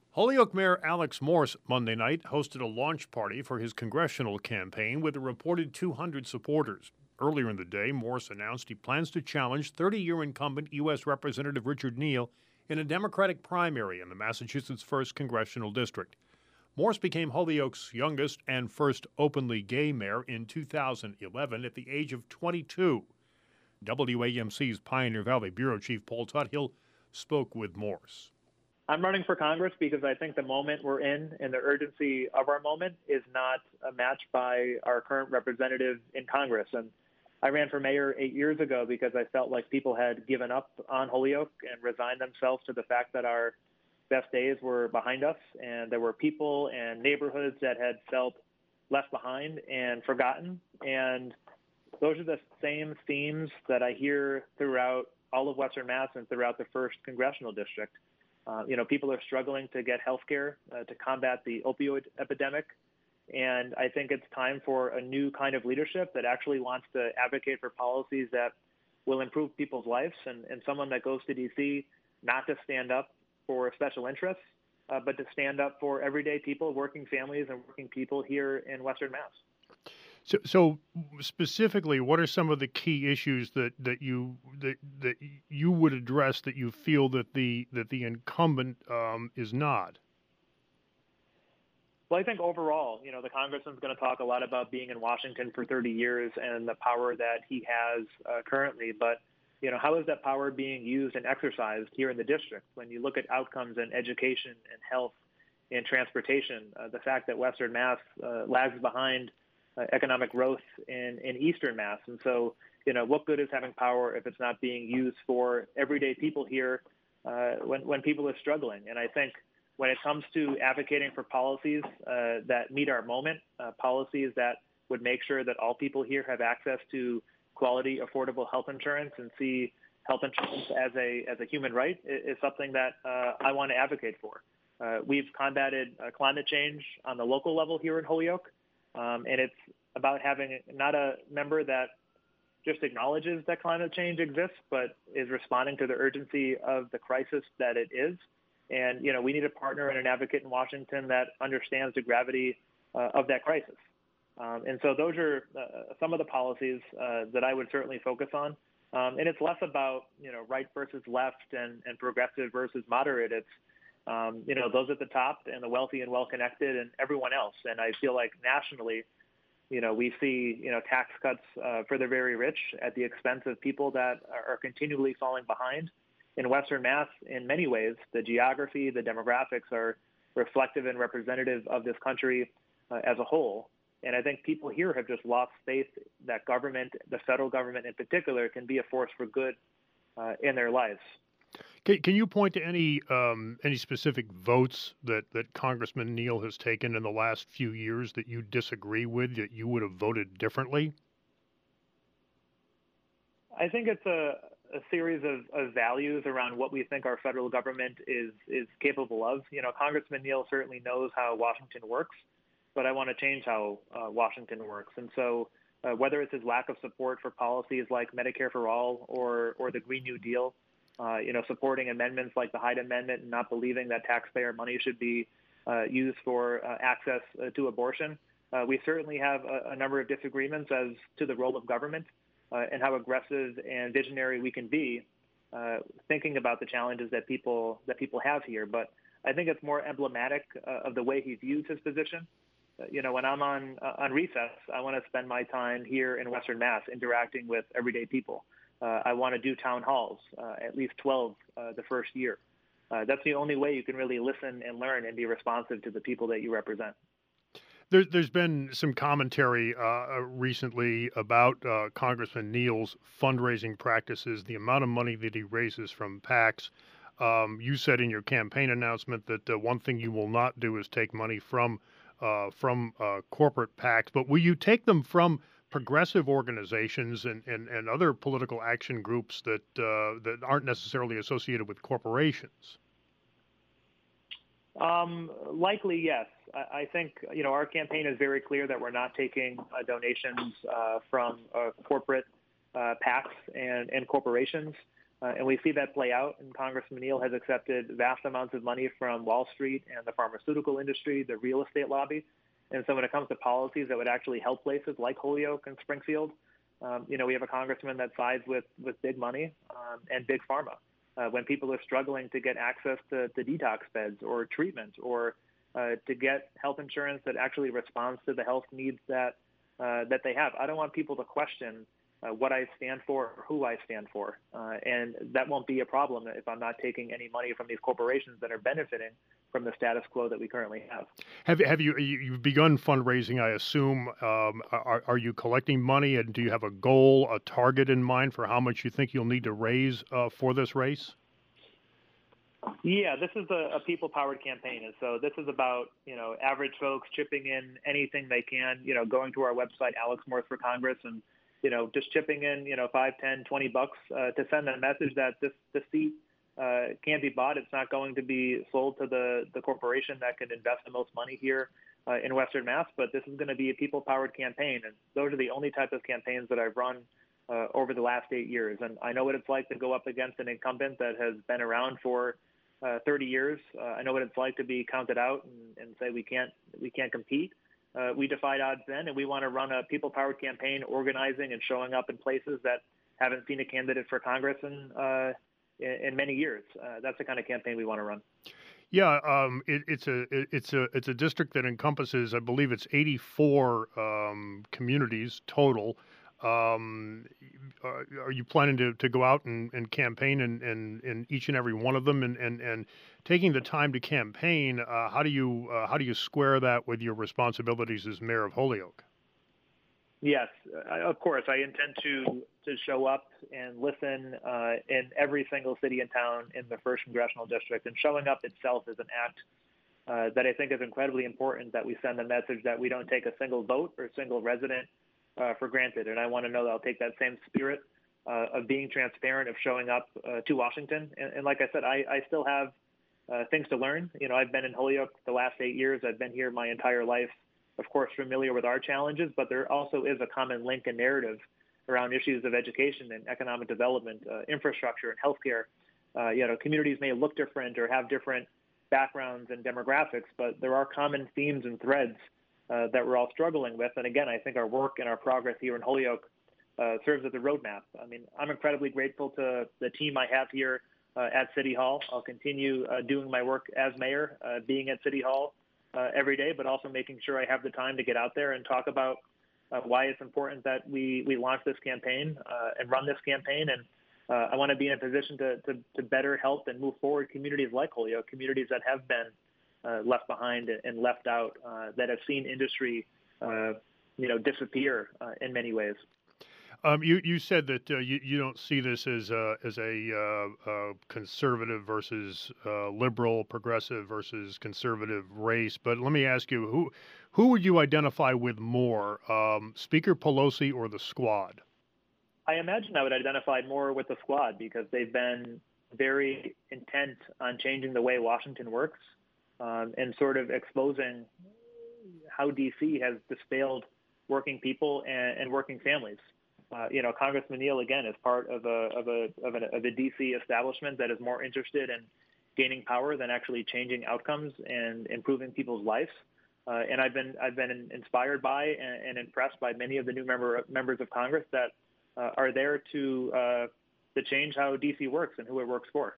Holyoke Mayor Alex Morse Monday night hosted a launch party for his congressional campaign with a reported 200 supporters. Earlier in the day, Morse announced he plans to challenge 30-year incumbent U.S. Representative Richard Neal in a Democratic primary in the Massachusetts 1st Congressional District. Morse became Holyoke's youngest and first openly gay mayor in 2011 at the age of 22. WAMC's Pioneer Valley Bureau Chief Paul Tuthill spoke with Morse. I'm running for Congress because I think the moment we're in and the urgency of our moment is not matched by our current representative in Congress. And I ran for mayor 8 years ago because I felt like people had given up on Holyoke and resigned themselves to the fact that our best days were behind us. And there were people and neighborhoods that had felt left behind and forgotten. And those are the same themes that I hear throughout all of Western Mass and throughout the 1st Congressional District. People are struggling to get health care to combat the opioid epidemic. And I think it's time for a new kind of leadership that actually wants to advocate for policies that will improve people's lives, and someone that goes to D.C. not to stand up for special interests, but to stand up for everyday people, working families, and working people here in Western Mass. So specifically, what are some of the key issues that you would address that you feel that the incumbent is not? Well, I think overall, the congressman's going to talk a lot about being in Washington for 30 years and the power that he has currently. But, how is that power being used and exercised here in the district? When you look at outcomes in education and health and transportation, the fact that Western Mass lags behind economic growth in Eastern Mass. And so, what good is having power if it's not being used for everyday people here when people are struggling? And I think when it comes to advocating for policies that meet our moment, policies that would make sure that all people here have access to quality, affordable health insurance and see health insurance as a human right is something that I want to advocate for. We've combated climate change on the local level here in Holyoke. And it's about having not a member that just acknowledges that climate change exists, but is responding to the urgency of the crisis that it is. And, we need a partner and an advocate in Washington that understands the gravity of that crisis. And so those are some of the policies that I would certainly focus on. And it's less about, right versus left and progressive versus moderate. It's, those at the top and the wealthy and well-connected and everyone else. And I feel like nationally, we see, tax cuts for the very rich at the expense of people that are continually falling behind. In Western Mass, in many ways, the geography, the demographics are reflective and representative of this country as a whole. And I think people here have just lost faith that government, the federal government in particular, can be a force for good in their lives. Can you point to any specific votes that Congressman Neal has taken in the last few years that you disagree with, that you would have voted differently? I think it's a series of values around what we think our federal government is capable of. Congressman Neal certainly knows how Washington works, but I want to change how Washington works. And so whether it's his lack of support for policies like Medicare for All or the Green New Deal, supporting amendments like the Hyde Amendment and not believing that taxpayer money should be used for access to abortion. We certainly have a number of disagreements as to the role of government and how aggressive and visionary we can be thinking about the challenges that people have here. But I think it's more emblematic of the way he views his position. When I'm on recess, I want to spend my time here in Western Mass interacting with everyday people. I want to do town halls, at least 12 the first year. That's the only way you can really listen and learn and be responsive to the people that you represent. There's been some commentary recently about Congressman Neal's fundraising practices, the amount of money that he raises from PACs. You said in your campaign announcement that one thing you will not do is take money from corporate PACs, but will you take them from progressive organizations and other political action groups that aren't necessarily associated with corporations? Likely, yes. I think, our campaign is very clear that we're not taking donations from corporate PACs and corporations. And we see that play out, and Congressman Neal has accepted vast amounts of money from Wall Street and the pharmaceutical industry, the real estate lobby. And so when it comes to policies that would actually help places like Holyoke and Springfield, we have a congressman that sides with big money and big pharma. When people are struggling to get access to detox beds or treatment or to get health insurance that actually responds to the health needs that they have. I don't want people to question what I stand for or who I stand for. And that won't be a problem if I'm not taking any money from these corporations that are benefiting from the status quo that we currently have. Have you've begun fundraising, I assume. Are you collecting money, and do you have a goal, a target in mind for how much you think you'll need to raise for this race? Yeah, this is a people-powered campaign, and so this is about average folks chipping in anything they can. Going to our website, Alex Morse for Congress, and just chipping in $5, $10, $20 to send a message that this seat can't be bought. It's not going to be sold to the corporation that can invest the most money here in Western Mass. But this is going to be a people-powered campaign, and those are the only type of campaigns that I've run over the last 8 years. And I know what it's like to go up against an incumbent that has been around for 30 years. I know what it's like to be counted out and say we can't compete. We defied odds then, and we want to run a people-powered campaign, organizing and showing up in places that haven't seen a candidate for Congress in many years. That's the kind of campaign we want to run. Yeah, it's a district that encompasses, I believe, it's 84 communities total. Are you planning to go out and campaign in each and every one of them, and taking the time to campaign? How do you square that with your responsibilities as mayor of Holyoke? Yes, of course. I intend to show up and listen in every single city and town in the 1st Congressional District. And showing up itself is an act that I think is incredibly important, that we send a message that we don't take a single vote or single resident for granted. And I want to know that I'll take that same spirit of being transparent, of showing up to Washington. And like I said, I still have things to learn. I've been in Holyoke the last 8 years. I've been here my entire life. Of course, familiar with our challenges, but there also is a common link and narrative around issues of education and economic development, infrastructure and healthcare. Communities may look different or have different backgrounds and demographics, but there are common themes and threads that we're all struggling with. And again, I think our work and our progress here in Holyoke serves as a roadmap. I mean, I'm incredibly grateful to the team I have here at City Hall. I'll continue doing my work as mayor, being at City Hall every day, but also making sure I have the time to get out there and talk about why it's important that we launch this campaign and run this campaign. And I want to be in a position to better help and move forward communities like Holyoke, communities that have been left behind and left out, that have seen industry, disappear in many ways. You said that you don't see this as a conservative versus liberal, progressive versus conservative race, but let me ask you, who would you identify with more, Speaker Pelosi or the Squad? I imagine I would identify more with the Squad because they've been very intent on changing the way Washington works and sort of exposing how D.C. has disfailed working people and working families. Congressman Neal, again, is part of a D.C. establishment that is more interested in gaining power than actually changing outcomes and improving people's lives. And I've been inspired by and impressed by many of the new members of Congress that are there to change how D.C. works and who it works for.